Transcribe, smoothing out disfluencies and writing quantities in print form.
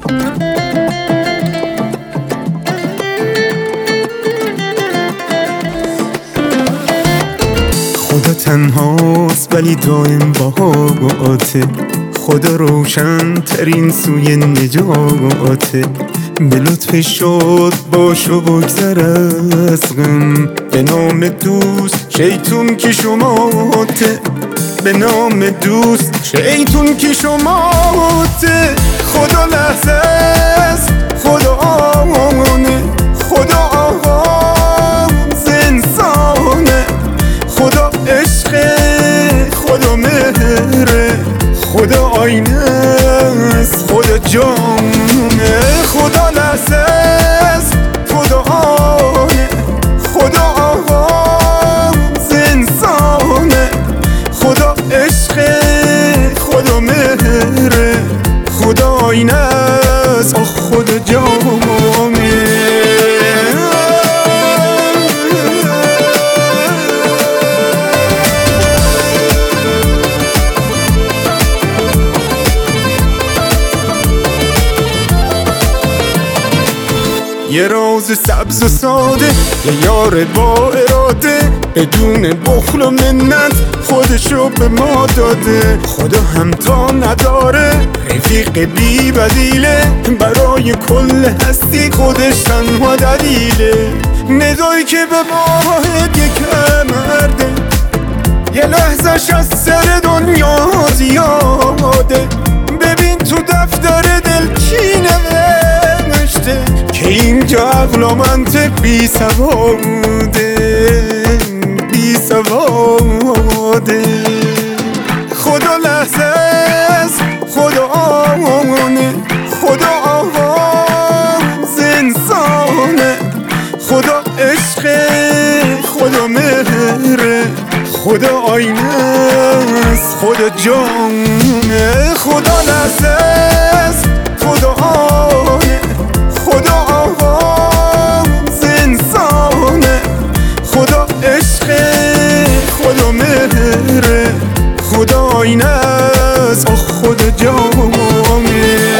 خدا تنهاست ولی دائم باهاته، خدا روشن ترین سوی نجاته. به لطفش شد باش و بگذر از غم، به نام دوست شیطون که شماته، به نام دوست شیطون که شماته. خدا لحظه است، خدا آمانه، خدا آغاز انسانه، خدا عشق، خدا مهره، خدا آینه است، خدا جانه. خدا لحظه است، خدا آینه، خدا آغاز انسانه، خدا عشق، خدا مهره، خدا آینه است، خدا جانه. یه راز سبز و ساده، یه یار با اراده، بدون بخل و منت خودشو به ما داده. خدا همتا نداره، رفیق بی بدیله، برای کل هستی خودش تنها دلیله. ندایی که به واحد یک مرده، یه لحظش از سر دنیا زیاده. ببین تو دفتر دل چی نوشته، که اینجا عقل و منطق بی سواده، بی سواده. خدا لحظه است، خدا آمانه، خدا آغاز انسانه، خدا عشق، خدا مهره، خدا آینه است، خدا جانه. خدا لحظه است، خدا آینه، خدا آغاز انسانه، خدا عشق، خدا مهره، خدا آینه است، خدا جانه.